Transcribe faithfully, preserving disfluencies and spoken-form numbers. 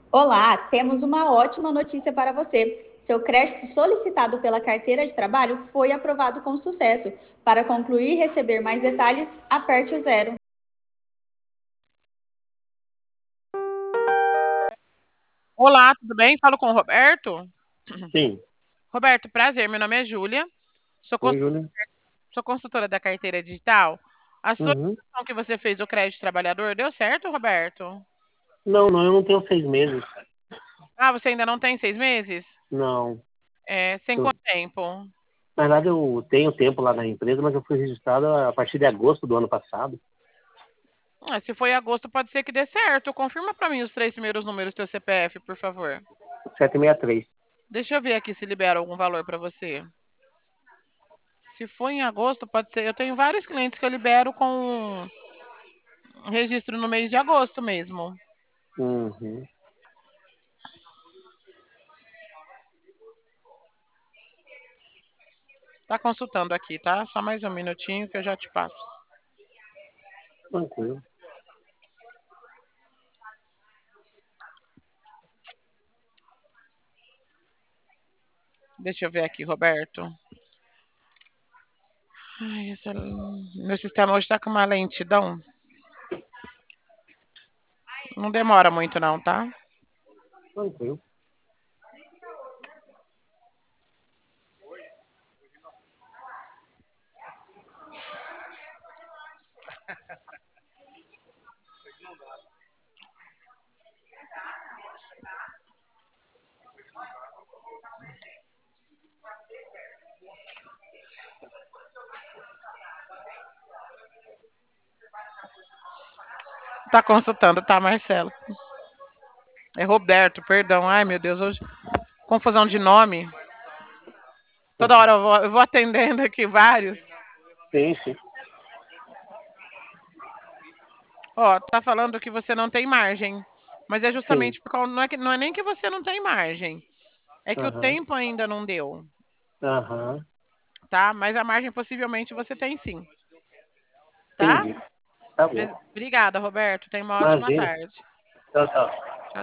Olá, temos uma ótima notícia para você. Seu crédito solicitado pela carteira de trabalho foi aprovado com sucesso. Para concluir e receber mais detalhes, aperte o zero. Olá, tudo bem? Falo com o Roberto. Sim. Roberto, prazer. Meu nome é Júlia. Sou, Oi, cons- Júlia. sou consultora da carteira digital. A Uhum. solicitação que você fez do crédito trabalhador deu certo, Roberto? Não, não, eu não tenho seis meses. Ah, você ainda não tem seis meses? Não. É, sem Eu- quanto tempo? na verdade, eu tenho tempo lá na empresa, mas eu fui registrado a partir de agosto do ano passado. Ah, se foi em agosto, pode ser que dê certo. Confirma para mim os três primeiros números do seu C P F, por favor. Sete seis três. Deixa eu ver aqui se libera algum valor para você. Se for em agosto, pode ser. Eu tenho vários clientes que eu libero com registro no mês de agosto mesmo. Uhum. Tá consultando aqui, tá? Só mais um minutinho que eu já te passo. Tranquilo. Deixa eu ver aqui, Roberto. Ai, essa... Meu sistema hoje tá com uma lentidão. Não demora muito não, tá? Tranquilo. Tá consultando, tá, Marcelo? É Roberto, perdão. Ai, meu Deus, hoje confusão de nome. Toda hora eu vou, eu vou atendendo aqui vários. Sim, sim. Ó, tá falando que você não tem margem. Mas é Sim. justamente por causa. Não é, que, não é nem que você não tem margem. É que o Aham. tempo ainda não deu, Aham. tá? Mas a margem possivelmente você tem sim, tá? Entendi. Tá bom. Obrigada, Roberto. Tenha uma ótima Imagina. tarde. Tchau, tchau.